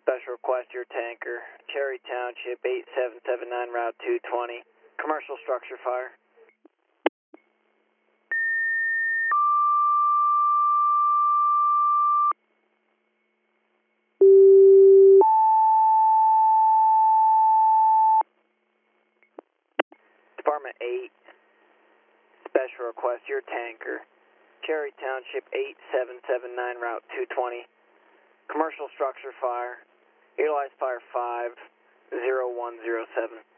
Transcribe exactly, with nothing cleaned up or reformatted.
Special request your tanker, Cherry Township, eight seven seven nine, Route two twenty. Commercial structure fire. Department eight, special request your tanker, Cherry Township, eight seven seven nine, Route two twenty. Commercial structure fire. Utilize fire five zero one zero seven.